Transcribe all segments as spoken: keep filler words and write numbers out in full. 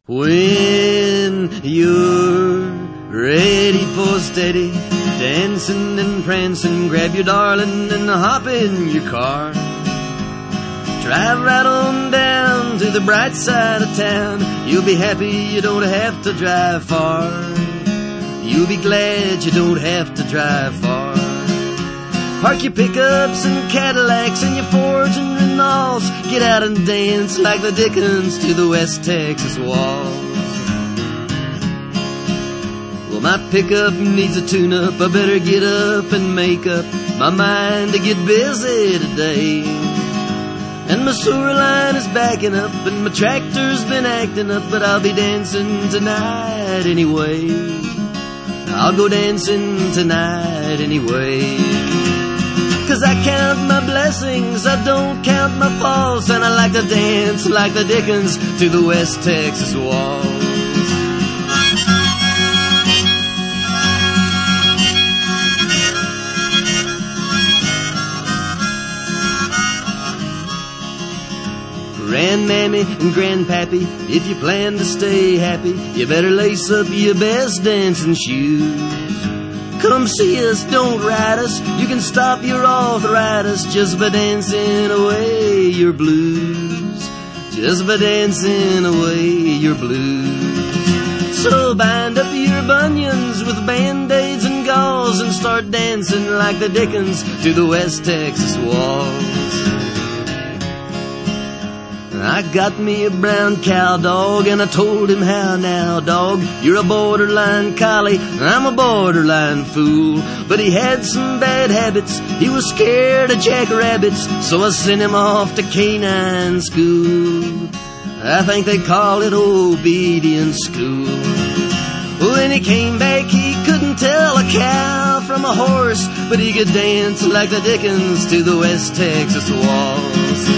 When you're ready for steady dancing and prancing, grab your darling and hop in your car. Drive right on down to the bright side of town. You'll be happy you don't have to drive far. You'll be glad you don't have to drive far. Park your pickups and Cadillacs and your Fords and Renaults. Get out and dance like the Dickens to the West Texas waltz. Well, my pickup needs a tune-up. I better get up and make up my mind to get busy today. And my sewer line is backing up and my tractor's been acting up, but I'll be dancing tonight anyway. I'll go dancing tonight anyway. 'Cause I count my blessings, I don't count my faults, and I like to dance like the Dickens to the West Texas waltz. Grandmammy and Grandpappy, if you plan to stay happy, you better lace up your best dancing shoes. Come see us, don't ride us, you can stop your arthritis just by dancing away your blues. Just by dancing away your blues. So bind up your bunions with band-aids and gauze and start dancing like the Dickens to the West Texas waltz. I got me a brown cow dog and I told him, how now, dog, you're a borderline collie, I'm a borderline fool. But he had some bad habits, he was scared of jackrabbits, so I sent him off to canine school. I think they call it obedience school. When he came back he couldn't tell a cow from a horse, but he could dance like the Dickens to the West Texas waltz.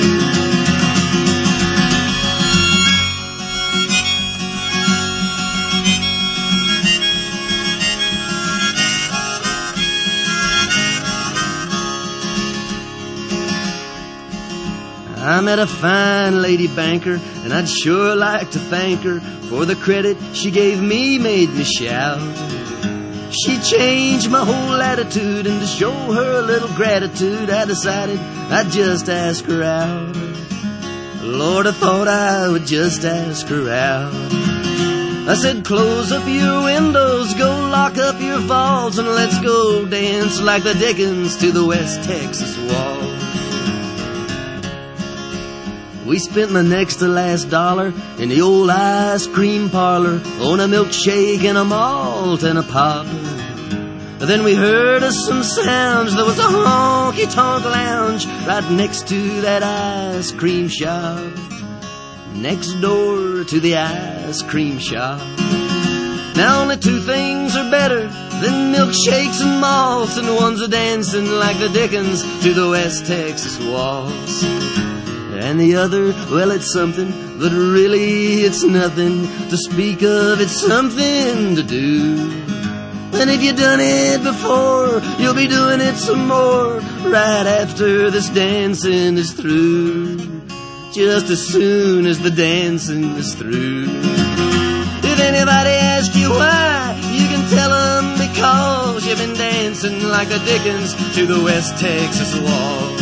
I met a fine lady banker, and I'd sure like to thank her for the credit she gave me, made me shout. She changed my whole attitude, and to show her a little gratitude, I decided I'd just ask her out. Lord, I thought I would just ask her out. I said, close up your windows, go lock up your vaults, and let's go dance like the Dickens to the West Texas waltz. We spent my next to last dollar in the old ice cream parlor on a milkshake and a malt and a pop. Then we heard of some sounds. There was a honky-tonk lounge right next to that ice cream shop. Next door to the ice cream shop. Now only two things are better than milkshakes and malts, and one's a dancing like the Dickens to the West Texas waltz. And the other, well, it's something, but really it's nothing to speak of. It's something to do. And if you've done it before, you'll be doing it some more right after this dancing is through. Just as soon as the dancing is through. If anybody asks you why, you can tell them because you've been dancing like the Dickens to the West Texas waltz.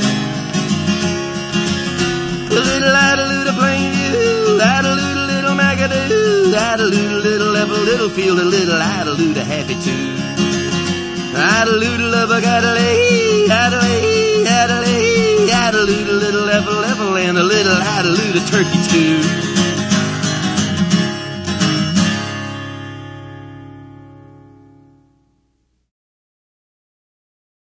A little Adeloo plain view, Adeloo little Magadoo, Adeloo little level, little field, a little Adeloo happy too. Adeloo love a Adelaide, Adelaide, Adelaide, Adeloo little level, level, and a little Adeloo turkey too.